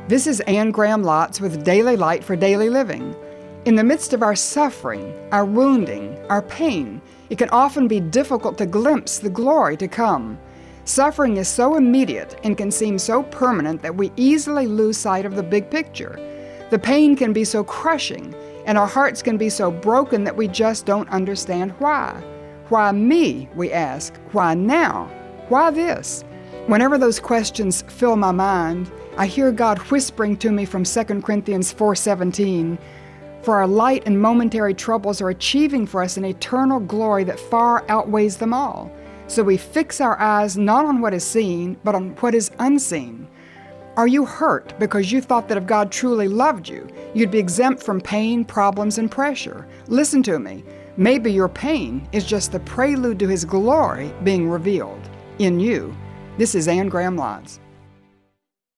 This is Anne Graham Lotz with Daily Light for Daily Living. In the midst of our suffering, our wounding, our pain, it can often be difficult to glimpse the glory to come. Suffering is so immediate and can seem so permanent that we easily lose sight of the big picture. The pain can be so crushing, and our hearts can be so broken that we just don't understand why. Why me, we ask. Why now? Why this? Whenever those questions fill my mind, I hear God whispering to me from 2 Corinthians 4:17, "For our light and momentary troubles are achieving for us an eternal glory that far outweighs them all. So we fix our eyes not on what is seen, but on what is unseen." Are you hurt because you thought that if God truly loved you, you'd be exempt from pain, problems, and pressure? Listen to me. Maybe your pain is just the prelude to His glory being revealed in you. This is Anne Graham Lotz.